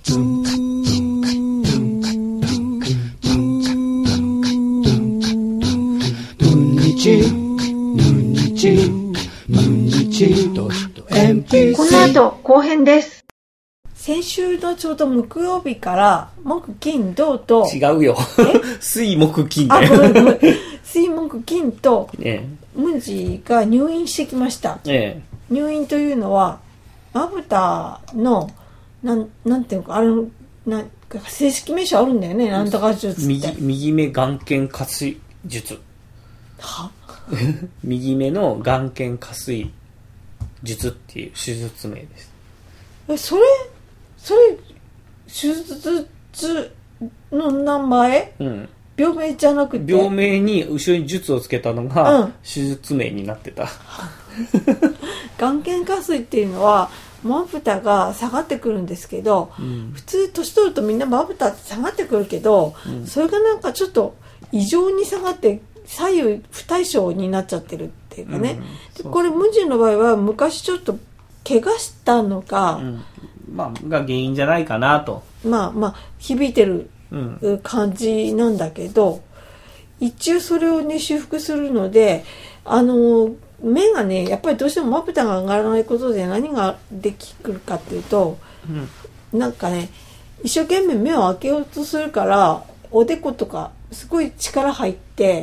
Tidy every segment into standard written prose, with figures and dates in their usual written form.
この後後編です。先週のちょうど木曜日から木金土と違うよ水木金だよごめん水木金とムンジが入院してきました、入院というのはまぶたのなんていうのかなんか正式名称あるんだよね、なんとか術って右目眼瞼下垂術は右目の眼瞼下垂術っていう手術名です。 それ手術の名前、病名じゃなくて病名に後ろに術をつけたのが手術名になってた、 眼瞼下垂っていうのはまぶたが下がってくるんですけど、普通年取るとみんなまぶたって下がってくるけど、それがなんかちょっと異常に下がって左右不対称になっちゃってるっていうかね、でこれムジの場合は昔ちょっと怪我したのが、 が原因じゃないかなと響いてる感じなんだけど、一応それをね修復するので目がねやっぱりどうしてもまぶたが上がらないことで何ができるかっていうと、なんかね一生懸命目を開けようとするからおでことかすごい力入って、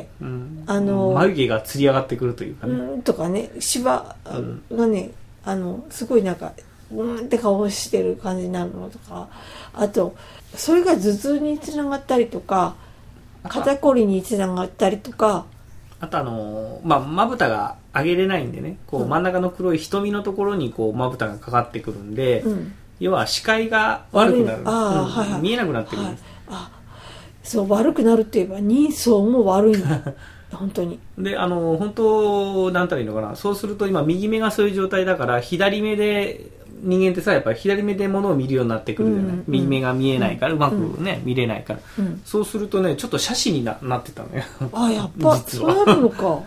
眉毛がつり上がってくるというかね、 とかねシワがね、すごいなんかって顔してる感じになるのとか、あとそれが頭痛につながったりとか肩こりにつながったりとか、 あとまぶたが上げれないんでね、こう真ん中の黒い瞳のところにこうまぶたがかかってくるんで、要は視界が悪くなる、見えなくなってくるんです、 そう悪くなるって言えば人相も悪いの本当に。で本当なんたらいいのかな、そうすると今右目がそういう状態だから左目で人間ってさやっぱり左目で物を見るようになってくるじゃない、右目が見えないからうまくね、見れないから、そうするとねちょっと斜視に なってたのよやっぱそうなるのか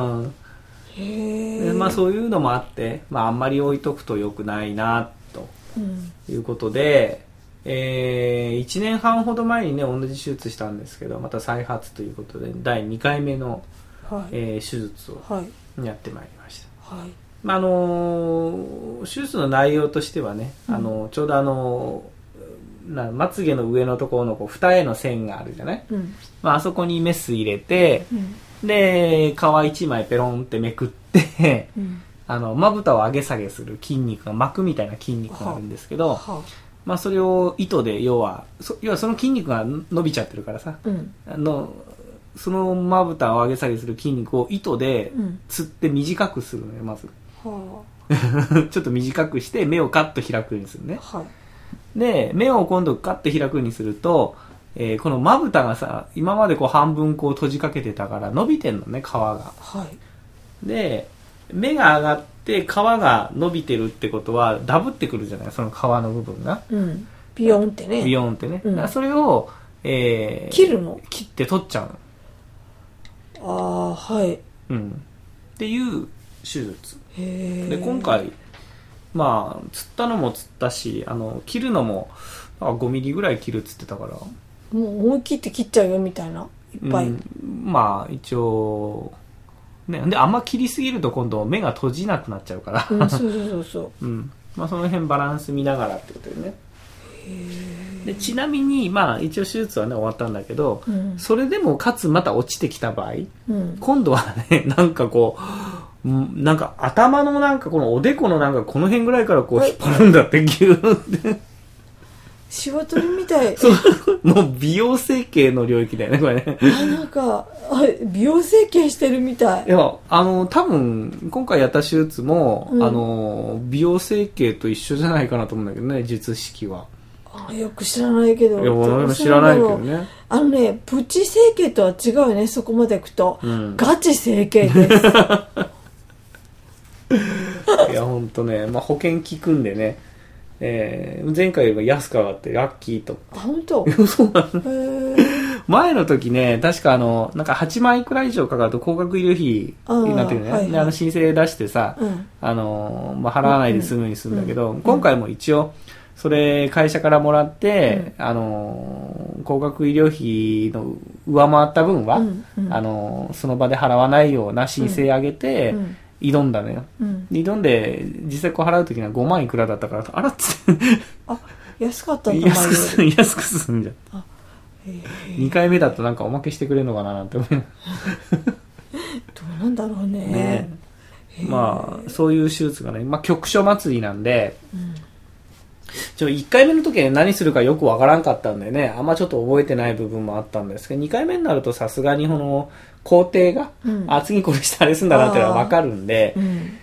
へえ。そういうのもあって、あんまり置いとくと良くないなということで、1年半ほど前にね同じ手術したんですけど、また再発ということで第2回目の、手術をやってまいりました、手術の内容としてはね、ちょうどまつげの上のところのこう二重の線があるじゃない、あそこにメス入れて、で皮一枚ペロンってめくってまぶたを上げ下げする筋肉が膜みたいな筋肉があるんですけど、それを糸で要はその筋肉が伸びちゃってるからさ、そのまぶたを上げ下げする筋肉を糸でつって短くするのよまずちょっと短くして目をカッと開くようにするね、で目を今度カッと開くようにすると、このまぶたがさ今までこう半分こう閉じかけてたから伸びてんのね皮が、で目が上がって皮が伸びてるってことはダブってくるじゃない、その皮の部分が、 ビヨンってねだからそれを、切って取っちゃうの。っていう手術で、今回釣ったのも釣ったし切るのも5ミリぐらい切るっつってたから、もう思い切って切っちゃうよみたいないっぱい、 一応ね、であんま切りすぎると今度目が閉じなくなっちゃうから、その辺バランス見ながらってことでね。でちなみに一応手術はね終わったんだけど、それでもかつまた落ちてきた場合、今度はねなんかこうなんか頭のなんかこのおでこのなんかこの辺ぐらいからこう引っ張るんだってギューって仕事みたい。 もう美容整形の領域だよねこれね。 なんか美容整形してるみたい。 いや多分今回やった手術も、美容整形と一緒じゃないかなと思うんだけどね、術式は。 よく知らないけど。 いや俺も知らないけどね。 プチ整形とは違うよね、そこまでいくと、ガチ整形です。 いや本当ね、保険効くんでね。前回より安く上がってラッキーと。 本当？ そうなの。前の時ね、確かなんか8万いくら以上かかると高額医療費になってるね。で申請出してさ、払わないで済むようにするんだけど、今回も一応それ会社からもらって、高額医療費の上回った分は、その場で払わないような申請上げて、挑んだのよ、挑んで実際こう払う時には5万いくらだったから、あらっつって安かったんだ。 安く済んじゃった。2回目だとなんかおまけしてくれるのかななんて思いどうなんだろうね。 まあそういう手術がね、局所祭りなんで、1回目の時は何するかよくわからんかったんでね、あんまちょっと覚えてない部分もあったんですけど、2回目になるとさすがにこの工程が、次これしてあれすんだなっていうのがわかるんで、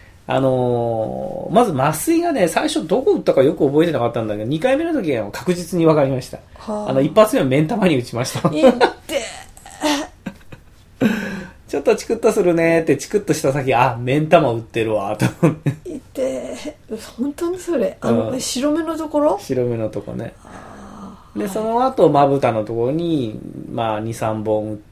まず麻酔がね、最初どこ打ったかよく覚えてなかったんだけど、2回目の時は確実にわかりました。一発目は目ん玉に打ちました。ちょっとチクッとするねってチクッとした先、目ん玉打ってるわと思って。 本当にそれ、白目のところ？ 白目のとこね。で、その後まぶたのところに2、3本打って、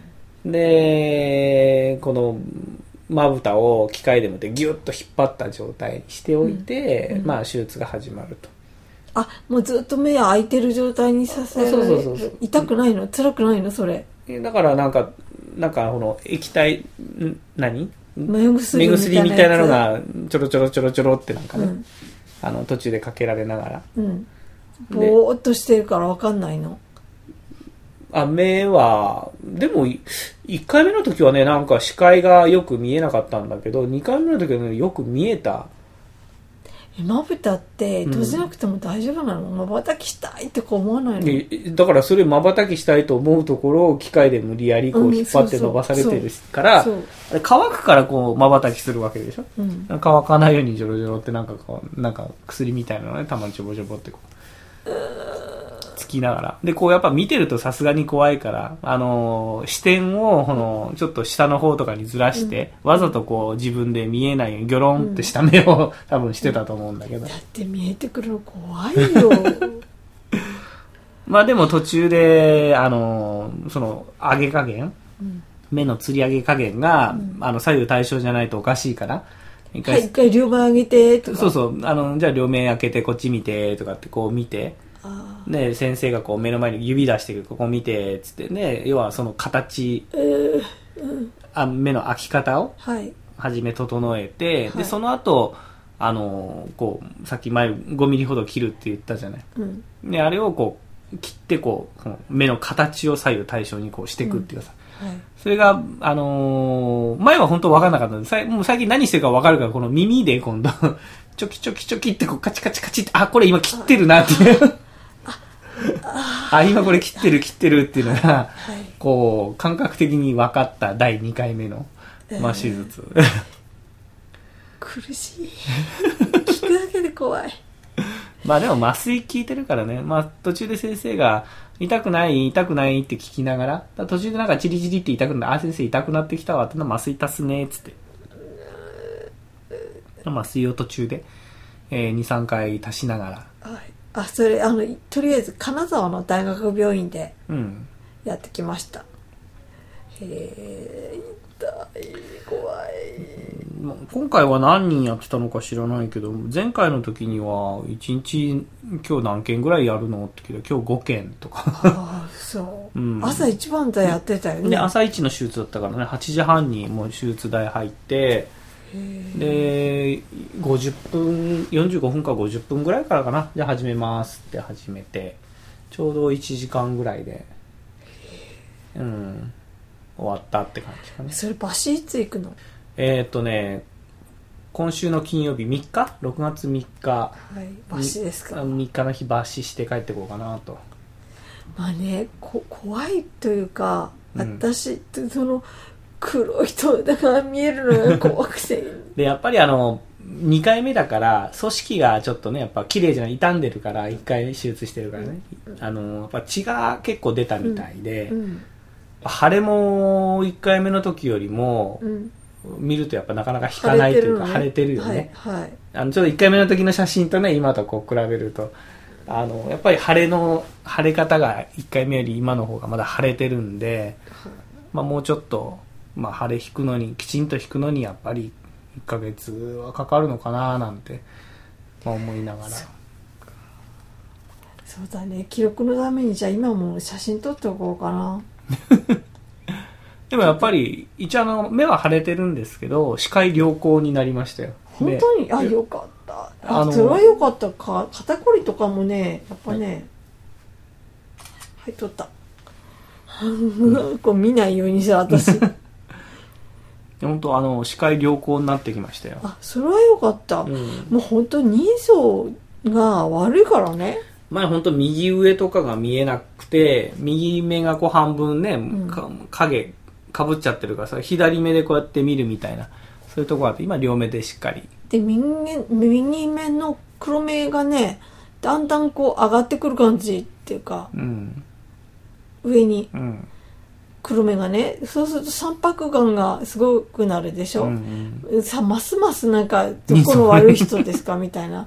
でこのまぶたを機械でもってギュッと引っ張った状態にしておいて、手術が始まると。 もうずっと目が開いてる状態にさせる。そう。痛くないの？辛くないの？それ。だからなんかこの液体目薬みたいなのがちょろってなんかね、途中でかけられながら、 ぼーっとしてるから分かんないの。 目はでも1回目の時はね、なんか視界がよく見えなかったんだけど、2回目の時はね、よく見えた。 まぶたって閉じなくても大丈夫なの？まばたきしたいって思わないの？ だからそれまばたきしたいと思うところを機械で無理やりこう引っ張って伸ばされてるから、あれ乾くからこうまばたきするわけでしょ、乾かないようにジョロジョロってなんか薬みたいなのね、たまにちょぼちょぼってこうつきながら、でこうやっぱ見てるとさすがに怖いから、視点をちょっと下の方とかにずらして、わざとこう自分で見えないようにギョロンってした目を多分してたと思うんだけど、 だって見えてくるの怖いよでも途中でその上げ加減、目の吊り上げ加減が、左右対称じゃないとおかしいから一回両目上げてとか、 そうじゃあ両目開けてこっち見てとかってこう見て、で先生がこう目の前に指出してくる、ここ見てっつってね、要はその形、目の開き方を初め整えて、でその後こうさっき前5ミリほど切るって言ったじゃない、であれをこう切ってこう目の形を左右対称にこうしていくっていうかさ、それが前は本当分からなかったんで、もう最近何してるか分かるから、この耳で今度チョキチョキチョキってこうカチカチカチって、これ今切ってるなっていう今これ切ってるっていうのが、こう感覚的に分かった第2回目の、手術苦しい聞くだけで怖いでも麻酔効いてるからね、途中で先生が痛くないって聞きながら、途中でなんかチリチリって痛くなって、先生痛くなってきたわって麻酔足すねっつって、麻酔を途中で、2、3回足しながら、 それとりあえず金沢の大学病院でやってきました、痛い怖い。 今回は何人やってたのか知らないけど、前回の時には1日今日何件ぐらいやるのって聞いたら、今日5件とかそう、朝一番台やってたよね。 で朝一の手術だったからね、8時半にもう手術台入って、で50分45分か50分ぐらいからかな、じゃあ始めますって始めて、ちょうど1時間ぐらいで終わったって感じかね。 それバシいつ行くの？ 今週の金曜日6月3日、 バシですか。 3日の日バシして帰ってこうかなと。 怖いというか、私ってその黒い人だから見えるのが怖くてでやっぱり2回目だから組織がちょっとね、やっぱ綺麗じゃない、傷んでるから、1回手術してるからね、やっぱ血が結構出たみたいで、腫れも1回目の時よりも、見るとやっぱなかなか引かないというか、腫れてるよね、ちょっと1回目の時の写真とね、今とこう比べるとやっぱり腫れ方が1回目より今の方がまだ腫れてるんで、もうちょっと腫れ引くのに、きちんと引くのにやっぱり1ヶ月はかかるのかななんて、思いながら。 そうだね、記録のためにじゃあ今も写真撮っておこうかな。 でもやっぱり一応目は腫れてるんですけど視界良好になりましたよ。 本当に、あ、よかった。それはよかったか。肩こりとかもね、やっぱね、はい、撮った。こう見ないようにした、私。 本当視界良好になってきましたよ。 あ、それはよかった。もう本当人相が悪いからね。 前本当右上とかが見えなくて、右目がこう半分ね、影かぶっちゃってるからさ、左目でこうやって見るみたいな、そういうとこがあって、今両目でしっかり。 で、右目の黒目がね、だんだんこう上がってくる感じっていうか、上に黒目がね、そうすると三白眼がすごくなるでしょ。さ、ますますなんかどこの悪い人ですかみたいな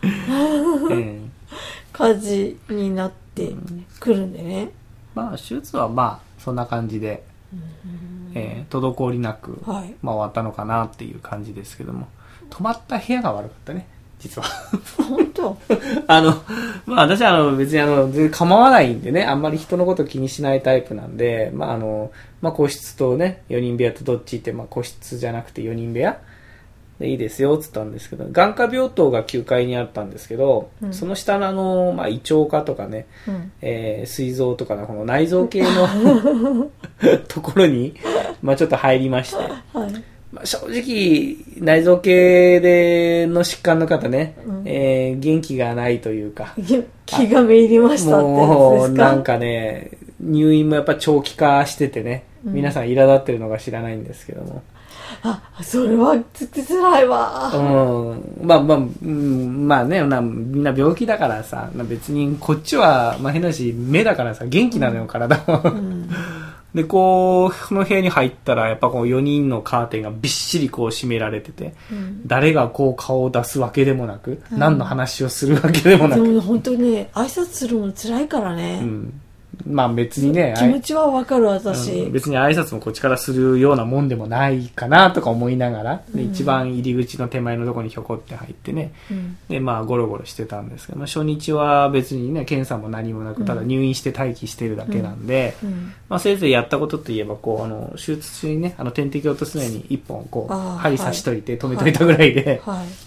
感じになってくるんでね。 まあ手術はまあそんな感じで、滞りなく、まあ終わったのかなっていう感じですけども、泊まった部屋が悪かったね。実は本当まあ私は別に全然構わないんでね、あんまり人のこと気にしないタイプなんで、まあ個室とね、4人部屋とどっちって、まあ個室じゃなくて4人部屋でいいですよっつったんですけど、眼科病棟が9階にあったんですけど、その下のまあ胃腸科とかね、膵臓とかのこの内臓系のところにまあちょっと入りまして、まあ、正直内臓系での疾患の方ね、元気がないというか、 気がめいりましたってやつですか。 もうなんかね、入院もやっぱ長期化しててね、皆さん苛立ってるのか知らないんですけども、 それはつらいわ。 まあね、みんな病気だからさ、別にこっちは、まあ、変なし目だからさ元気なのよ、体は。でこの部屋に入ったらやっぱこう4人のカーテンがびっしりこう閉められてて、誰がこう顔を出すわけでもなく、何の話をするわけでもなく、 でも本当にね、挨拶するの辛いからね。 まあ別にね、 気持ちはわかる私、 別に挨拶もこっちからするようなもんでもないかなとか思いながら、で一番入り口の手前のところにひょこって入ってね、でまあゴロゴロしてたんですけど、まあ、初日は別にね検査も何もなく、ただ入院して待機してるだけなんで、まあ、せいぜいやったことといえばこう手術中にね点滴を落とすのに1本こう針刺しといて止めといたぐらいで、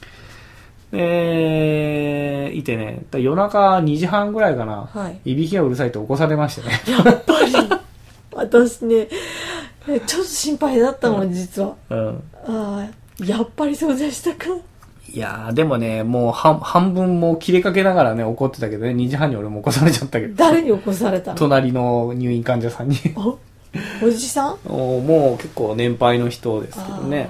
いてね、夜中2時半ぐらいかな、いびきがうるさいと起こされましたね。 やっぱり私ねちょっと心配だったもん、実は。やっぱりそうでしたか。 いやでもね、もう半分もう切れかけながらね怒ってたけどね、2時半に俺も起こされちゃったけど。 誰に起こされたの？ 隣の入院患者さんに。 おじさん？ もう結構年配の人ですけどね。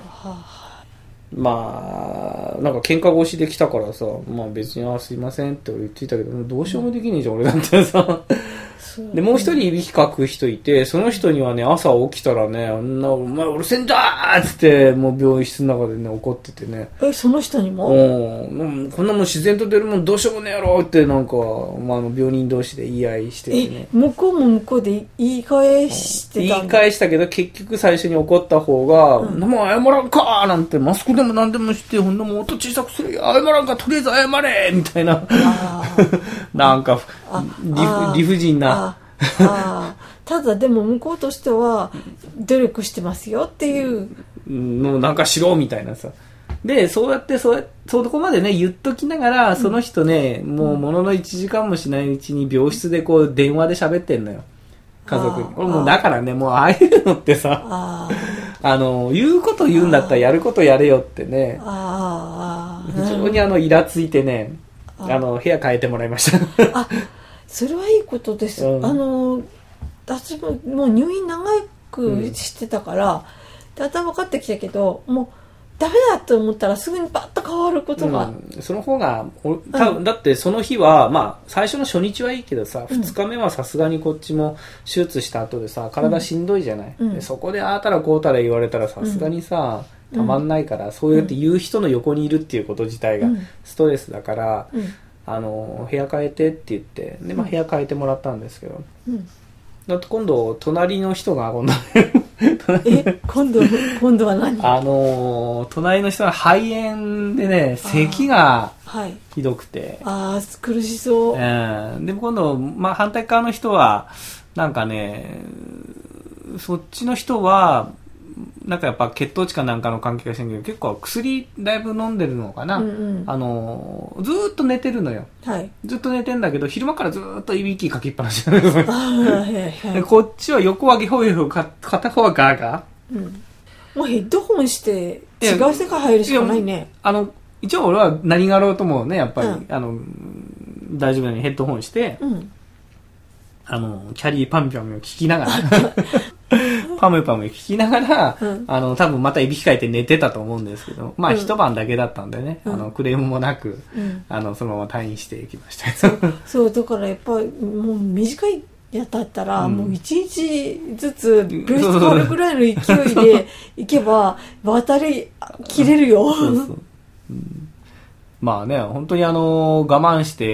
まあなんか喧嘩越しで来たからさ、まあ別にすいませんって俺言ってたけど、どうしようもできねえじゃん、俺だってさ。でもう一人いびきかく人いて、その人にはね朝起きたらね、お前うるせえんだーっつってもう病室の中でね怒っててね。 その人にも？ こんなもん自然と出るもんどうしようもねえやろってなんか、まあ、病人同士で言い合いしててね。 向こうも向こうで言い返してたんだ。 言い返したけど結局最初に怒った方が「もう謝らんか!」なんて、マスクでも何でもしてほんでも音小さくするよ、謝らんかとりあえず謝れみたいななんか理不尽なただでも向こうとしては努力してますよっていうのなんかしろみたいなさ。でそうやってそこまでね言っときながら、その人ねもうものの1時間もしないうちに病室でこう電話で喋ってんのよ、家族に。俺もうだからね、もうああいうのってさ言うこと言うんだったらやることやれよってね、非常にイラついてね、部屋変えてもらいましたそれはいいことです。私もう入院長くしてたから、だんだん分かってきたけど、もうダメだと思ったらすぐにバッと変わることが、 その方が多分、だってその日はまあ最初の初日はいいけどさ、2日目はさすがにこっちも手術した後でさ体しんどいじゃない、でそこでああたらこうたら言われたらさすがにさ、たまんないから、そうやって言う人の横にいるっていうこと自体がストレスだから、部屋変えてって言ってで、まあ、部屋変えてもらったんですけど、だって今度隣の人が今度今度は何？ 隣の人は肺炎でね、咳がひどくて。 苦しそう。 でも今度、反対側の人は、なんかね、そっちの人は、なんかやっぱ血糖値かなんかの関係がしてるけど、結構薬だいぶ飲んでるのかな。ずーっと寝てるのよ。ずっと寝てんだけど、昼間からずーっといびきかきっぱなしなんですよ。こっちは横はゲホゲホ、片方はガーガー。 もうヘッドホンして違う世界入るしかないね。 一応俺は何があろうともね、やっぱり、大丈夫なようにヘッドホンして、キャリーパンピョンを聞きながら、パムパム聞きながら、多分またいびきかいて寝てたと思うんですけど、一晩だけだったんでね、クレームもなく、そのまま退院していきました。 そう、だからやっぱりもう短いやだったら、もう一日ずつ病室変わるぐらいの勢いで行けば、渡り切れるよ。 まあね、本当に我慢して、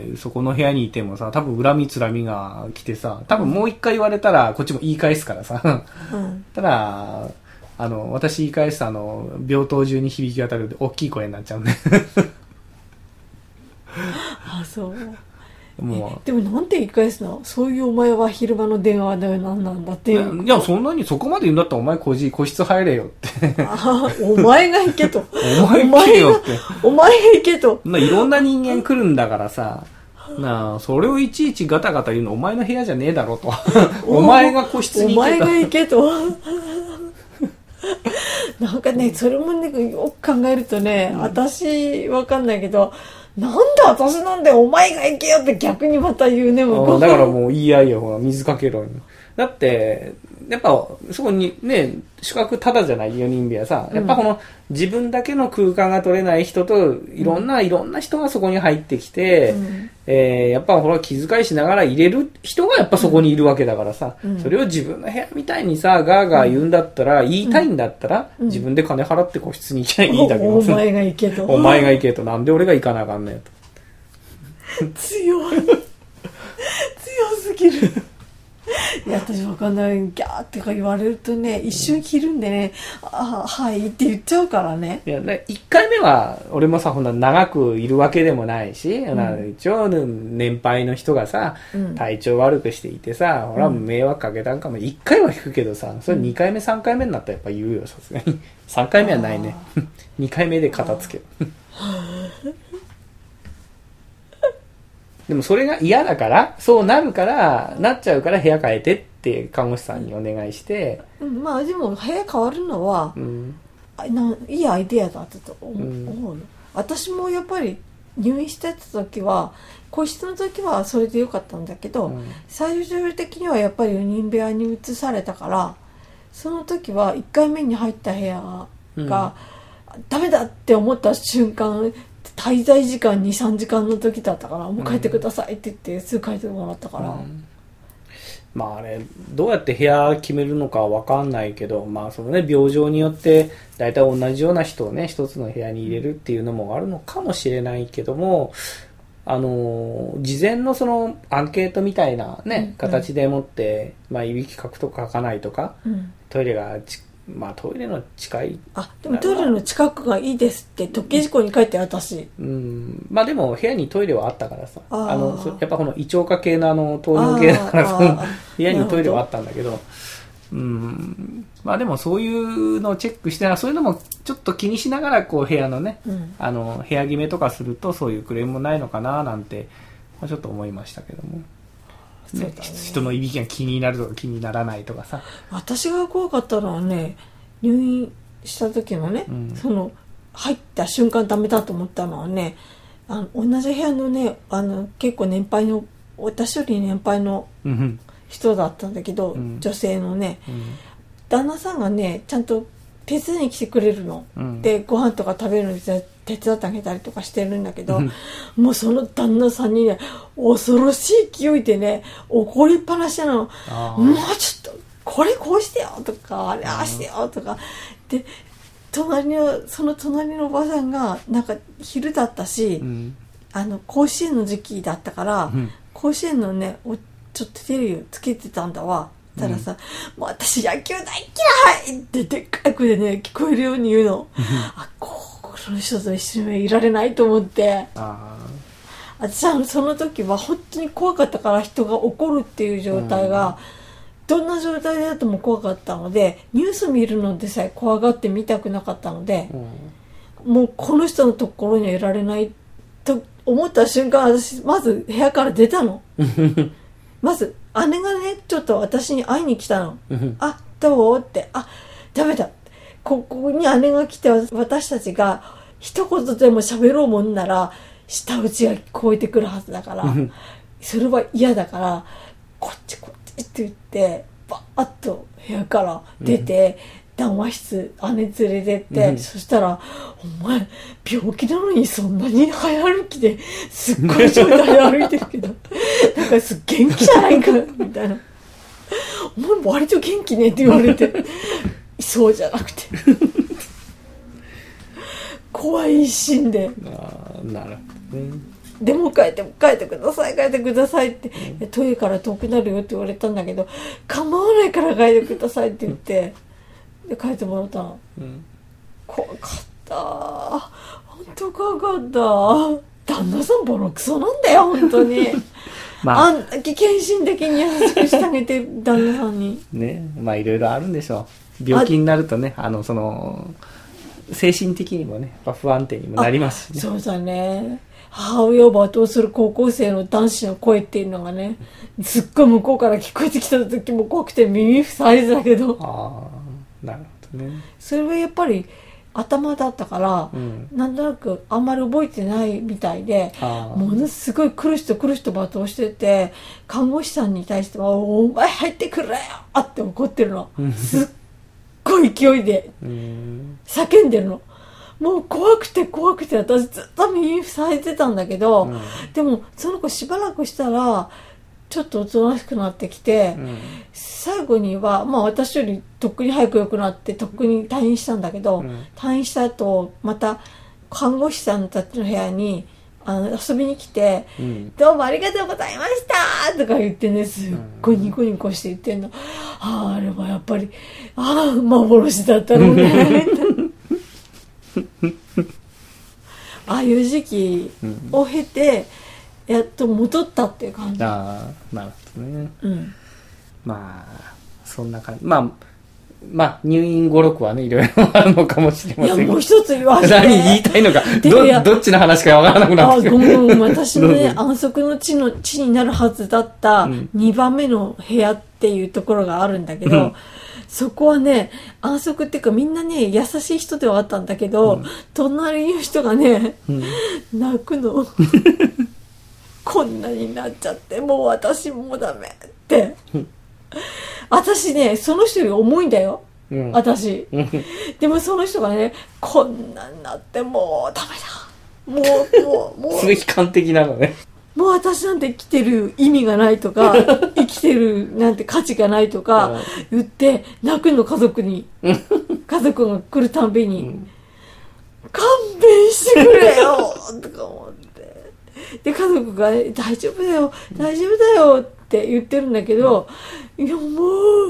そこの部屋にいてもさ、多分恨みつらみが来てさ、多分もう一回言われたら、こっちも言い返すからさ。ただ、私言い返す病棟中に響き渡る大きい声になっちゃうんで。 そう。もでもなんて言い返すの？そういうお前は昼間の電話だよ、なんなんだっていう。 いや、そんなにそこまで言うんだったらお前個室入れよって。 お前が行けと。 お前行けよって。 お前が行けと。 いろんな人間来るんだからさ、それをいちいちガタガタ言うのお前の部屋じゃねえだろと。お前が個室に行けと。 お前が行けと。なんかね、それもね、よく考えるとね、私わかんないけど、なんで私なんでお前が行けよって逆にまた言うね、 だからもう言い合いよ、ほら、水かけろよ。だって、やっぱ、そこにね、宿泊ただじゃない4人部屋さ、やっぱこの自分だけの空間が取れない人と、いろんな人がそこに入ってきて、やっぱほら気遣いしながら入れる人がやっぱそこにいるわけだからさ、それを自分の部屋みたいにさ、ガーガー言うんだったら、言いたいんだったら、自分で金払って個室に行きゃいいだけど。 お前が行けと。 お前が行けと。なんで俺が行かなあかんねんと。 強い。強すぎる。いや、私わかんない。ギャーってか言われるとね、一瞬切るんでね、はいって言っちゃうからね。 いや、1回目は、俺もさ、ほんな長くいるわけでもないし、一応、年配の人がさ、体調悪くしていてさ、ほら、迷惑かけたんかも、1回は引くけどさ、それ2回目、3回目になったらやっぱ言うよ、さすがに。3回目はないね。2回目で片付ける。でもそれが嫌だから、そうなっちゃうから部屋変えてって看護師さんにお願いして。 でも部屋変わるのは、いいアイデアだったと思うよ。私もやっぱり入院してた時は、個室の時はそれでよかったんだけど、最終的にはやっぱり4人部屋に移されたから、その時は1回目に入った部屋が、ダメだって思った瞬間、滞在時間 2,3 時間の時だったから、もう帰ってくださいって言ってすぐ帰ってもらったから、 あれどうやって部屋決めるのかわかんないけど、そのね、病状によって大体同じような人をね一つの部屋に入れるっていうのもあるのかもしれないけども、事前のそのアンケートみたいなね、形でもって、いびきかくとかかかないとか、トイレがトイレの近い。 でもトイレの近くがいいですって特権事項に書いて私。 でも部屋にトイレはあったからさ、やっぱこの胃腸科系の糖尿系だから部屋にトイレはあったんだけど、でもそういうのをチェックしてそういうのもちょっと気にしながらこう部屋のね、部屋決めとかするとそういうクレームもないのかななんて、ちょっと思いましたけども。人のいびきが気になるとか気にならないとかさ。 私が怖かったのはね、入院した時のね、その入った瞬間ダメだと思ったのはね、同じ部屋のね、結構年配の、私より年配の人だったんだけど、女性のね、旦那さんがねちゃんと手伝いに来てくれるの、でご飯とか食べるのに手伝ってあげたりとかしてるんだけど、もうその旦那さんにね恐ろしい勢いでね怒りっぱなしなの。もうちょっとこれこうしてよとか、あれああしてよとかで、その隣のおばさんがなんか昼だったし、甲子園の時期だったから、甲子園のねちょっとテレビをつけてたんだわ。 ったらさ、もう私野球大嫌いってでっかい声でね、聞こえるように言うの。あ、この人と一緒にいられないと思って。私はその時は本当に怖かったから、人が怒るっていう状態が、どんな状態だとも怖かったので、ニュース見るのでさえ怖がって見たくなかったので、もうこの人のところにはいられないと思った瞬間、私まず部屋から出たの。まず姉がね、ちょっと私に会いに来たの。あ、どうって、あ、ダメだ。ここに姉が来て、私たちが一言でも喋ろうもんなら舌打ちが聞こえてくるはずだからそれは嫌だから、こっちって言ってバーッと部屋から出て、談話室姉連れてって、そしたら、お前病気なのにそんなに早歩きですっごい状態で歩いてるけどなんか元気じゃないかみたいな、お前割と元気ねって言われてそうじゃなくて怖い一心で、 なるほどね。 でも帰ってくださいって、トイレから遠くなるよって言われたんだけど、構わないから帰ってくださいって言って、で帰ってもらったの。怖かった、本当怖かった。旦那さんボロクソなんだよ本当にあんだけ献身的に優しくしてあげて旦那さんにね。まあいろいろあるんでしょう。病気になるとね、精神的にもね、やっぱ不安定にもなりますしね。 そうだね。母親を罵倒する高校生の男子の声っていうのがね、すっごい向こうから聞こえてきた時も怖くて耳塞いでたけど、 なるほどね。 それはやっぱり頭だったから、なんとなくあんまり覚えてないみたいで、ものすごい来る人罵倒してて、看護師さんに対してはお前入ってくれよって怒ってるの。すっごい勢いで叫んでるの。もう怖くて私ずっと耳塞いでたんだけど、でもその子しばらくしたらちょっとおとなしくなってきて、最後にはまあ私よりとっくに早く良くなってとっくに退院したんだけど、退院した後また看護師さんたちの部屋に遊びに来て、どうもありがとうございましたとか言ってね、すっごいニコニコして言ってんの。あれはやっぱり幻だったのねああいう時期を経て、やっと戻ったっていう感じ。 なるほどね。まあそんな感じ。まあ入院5、6はね、いろいろあるのかもしれません。 いや、もう一つ言わせて。 何言いたいのか、どっちの話かわからなくなってきて。 ごめん、私のね、安息の地になるはずだった2番目の部屋っていうところがあるんだけど、そこはね、安息っていうかみんなね、優しい人ではあったんだけど、隣の人がね、泣くの。こんなになっちゃって、もう私もうダメって。私ね、その人より重いんだよ。私。でもその人がね、こんなになってもうダメだ。もう。 すごい悲観的なのね。 もう私なんて生きてる意味がないとか生きてるなんて価値がないとか言って泣くの、家族が来るたんびに、勘弁してくれよとか思って、で家族が、ね、大丈夫だよって言ってるんだけど、いやもう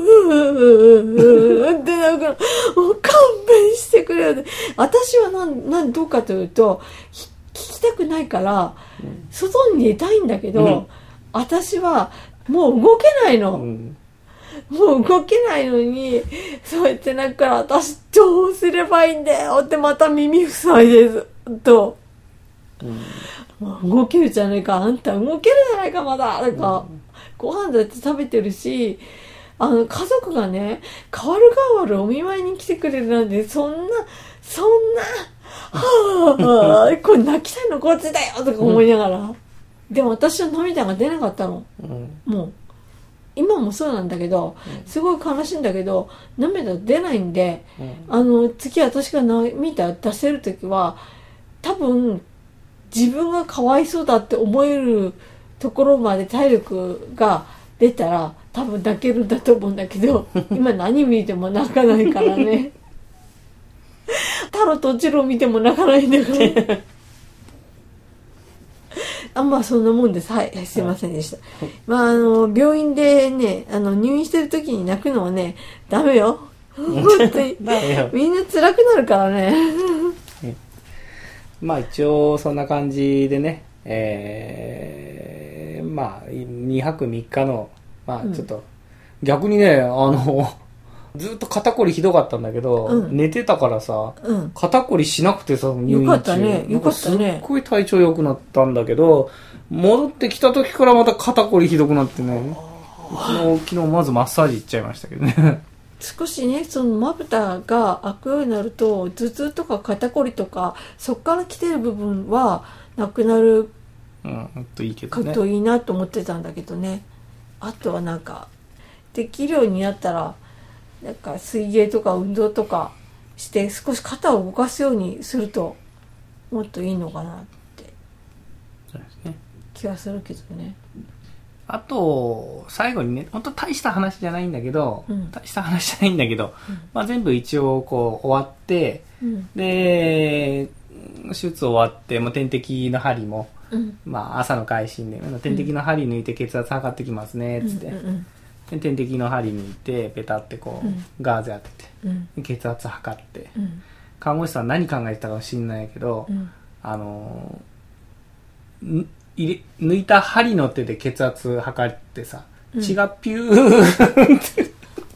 ってなんかもう勘弁してくれよって。私はどうかというと聞きたくないから外に出たいんだけど、私はもう動けないの、もう動けないのにそうやってなんか私どうすればいいんだよってまた耳塞いでずっと、もう動けるじゃないか、あんた動けるじゃないかまだなんか、ご飯だって食べてるし、家族がね代わるお見舞いに来てくれるなんてそんなこれ泣きたいのこっちだよとか思いながら、でも私は涙が出なかったの、もう今もそうなんだけど、すごい悲しいんだけど涙出ないんで、次私が涙出せる時は多分自分がかわいそうだって思えるところまで体力が出たら多分泣けるんだと思うんだけど今何見ても泣かないからね太郎と次郎見ても泣かないんだからまあそんなもんです。はい、すいませんでした。まあ病院でね入院してる時に泣くのはねダメよ。本当にみんな辛くなるからね。 まあ一応そんな感じでね、まあ2泊3日のまあちょっと、逆にねずっと肩こりひどかったんだけど、寝てたからさ、肩こりしなくてさ、入院中よかったね、よかったね。 すっごい体調良くなったんだけど、戻ってきた時からまた肩こりひどくなってね、昨日まずマッサージ行っちゃいましたけどね。 少しね、そのまぶたが開くようになると、頭痛とか肩こりとか、そっから来てる部分はなくなるといいけどね。 といいなと思ってたんだけどね。あとはなんか、できるようになったら、なんか水泳とか運動とかして少し肩を動かすようにするともっといいのかなって気はするけどね。 あと最後にね、本当大した話じゃないんだけど、まあ全部一応こう終わって、で手術終わってもう点滴の針も、まあ朝の回診で点滴の針抜いて血圧測ってきますねっつって。で点滴の針抜いてペタってこう、ガーゼ当てて、血圧測って、看護師さん何考えてたかもしれないけど、抜いた針の手で血圧測ってさ、血がピューって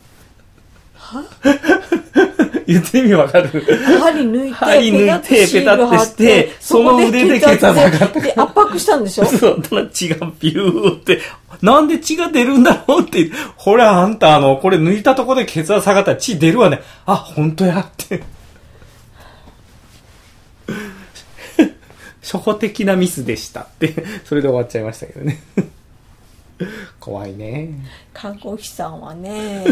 言って意味わかる？ 針抜いてペタってしてその腕で血圧測って圧迫したんでしょ？ そう、血がピューってなんで血が出るんだろうって、ほらあんたこれ抜いたとこで血圧下がったら血出るわね。あ、本当やって初歩的なミスでしたってそれで終わっちゃいましたけどね。怖いね。 看護師さんはね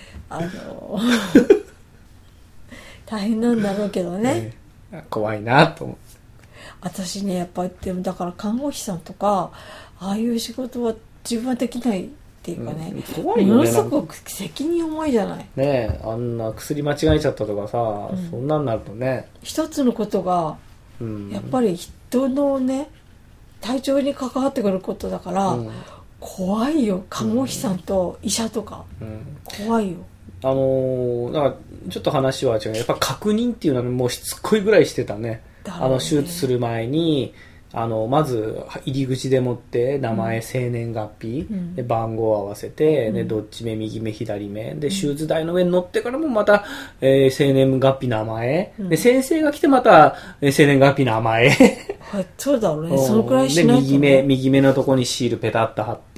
大変なんだろうけどね、 怖いなと思って。 私ねやっぱりでもだから看護師さんとかああいう仕事は自分はできないっていうかね、 怖いよね。 ものすごく責任重いじゃない。 ねえ、あんな薬間違えちゃったとかさ、そんなんなるとね、 一つのことが、やっぱり人のね体調に関わってくることだから、怖いよ。看護師さんと医者とか、怖いよ。 だからちょっと話は違う。やっぱ確認っていうのはもうしつこいぐらいしてたね。手術する前にまず入り口でもって名前、生年月日、で番号を合わせて、でどっち目右目左目で手術台の上に乗ってからもまた、生年月日名前、で先生が来てまた、生年月日名前そうだろうね。そのくらいしないと、 で右目のとこにシールペタッと貼って、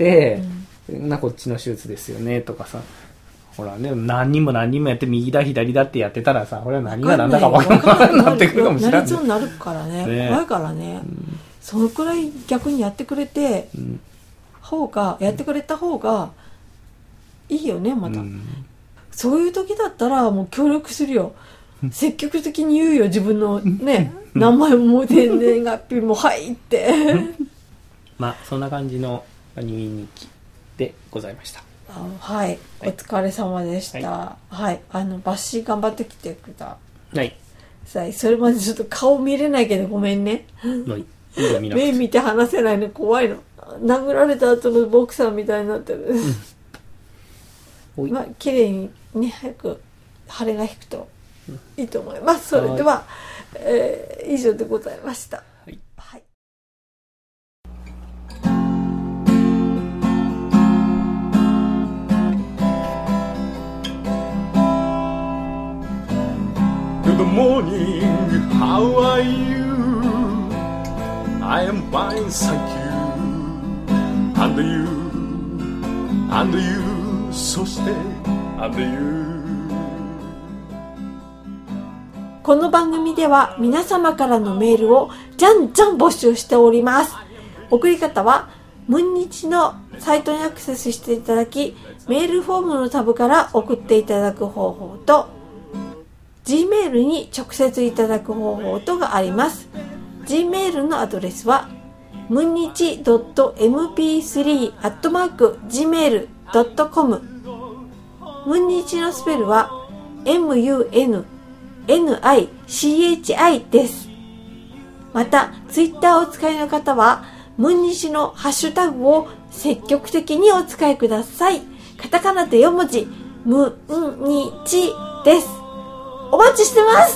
こっちの手術ですよねとかさ、ほらね、何人もやって右だ左だってやってたらさ、これは何が何だか分からなくなってくるかもしれない。 なりそうになるからね。怖いからね。そのくらい逆にやってくれて、やってくれた方がいいよね、また。そういう時だったらもう協力するよ。積極的に言うよ、自分のね、名前も生年月日も入って。 まあ、そんな感じの入院日記でございました。 はい、お疲れ様でした。はい、バッシー頑張ってきてくれた。 はい。 それまでちょっと顔見れないけどごめんね。目見て話せないの怖いの。殴られた後のボクサーみたいになってる。まあ綺麗にね、早く腫れが引くといいと思います。それでは、以上でございました。はい。 Good morning, how are you? I am fine, thank you. And you, そして and you。 この番組では皆様からのメールをじゃんじゃん募集しております。送り方はムンニチのサイトにアクセスしていただき、メールフォームのタブから送っていただく方法と、Gmail に直接いただく方法とがあります。Gmail のアドレスはムンニチ .mp3@gmail.com。 ムンニチのスペルは MUNNICHI です。また、Twitter をお使いの方はムンニチのハッシュタグを積極的にお使いください。カタカナで4文字、ムンニチです。お待ちしてます。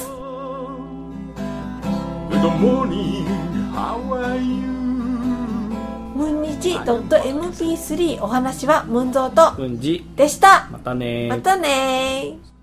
ムンニチ .mp3 お話はムンゾーとうんじでした。 またねまたね。